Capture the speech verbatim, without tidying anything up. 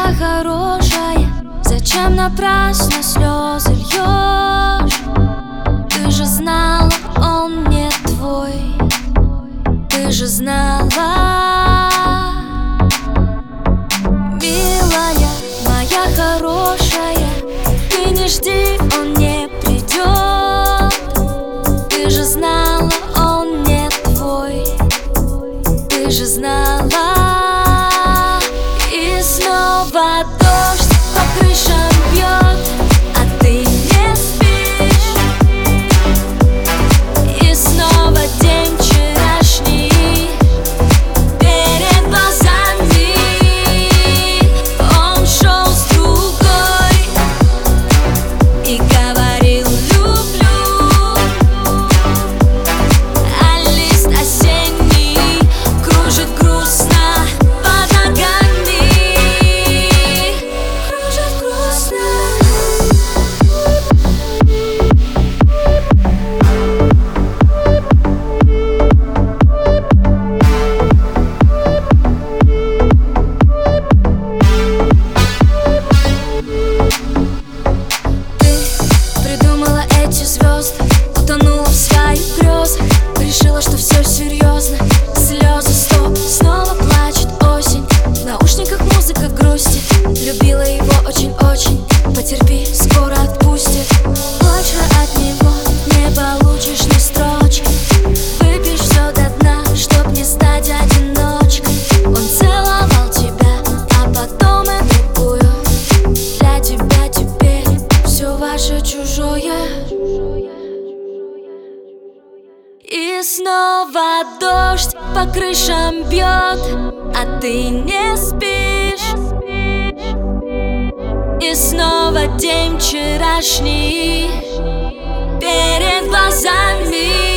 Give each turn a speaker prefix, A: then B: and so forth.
A: моя хорошая, зачем напрасно слезы льешь? Ты же знала, он не твой. Ты же знала. Милая моя хорошая, ты не жди, он не придет. Ты же знала, он не твой. Ты же знала. И снова дождь по крышам бьет, а ты не спишь. И снова день вчерашний перед глазами. Он шел с другой и говорил люблю. А лист осенний кружит грустно под ногами. Кружит грустно. Ты придумала эти звезды, утонула в своих грезах, решила, что все серьезно. Слезы, стоп, снова плачет осень. В наушниках музыка грусти. Любила его очень-очень. Потерпи, скоро отпустит. Больше от него не получишь ни строчки. Выпьешь все до дна, чтоб не стать одиночкой. Он целовал тебя, а потом и другую. Для тебя теперь все ваше чужое. И снова дождь по крышам бьет, а ты не спишь. И снова день вчерашний перед глазами.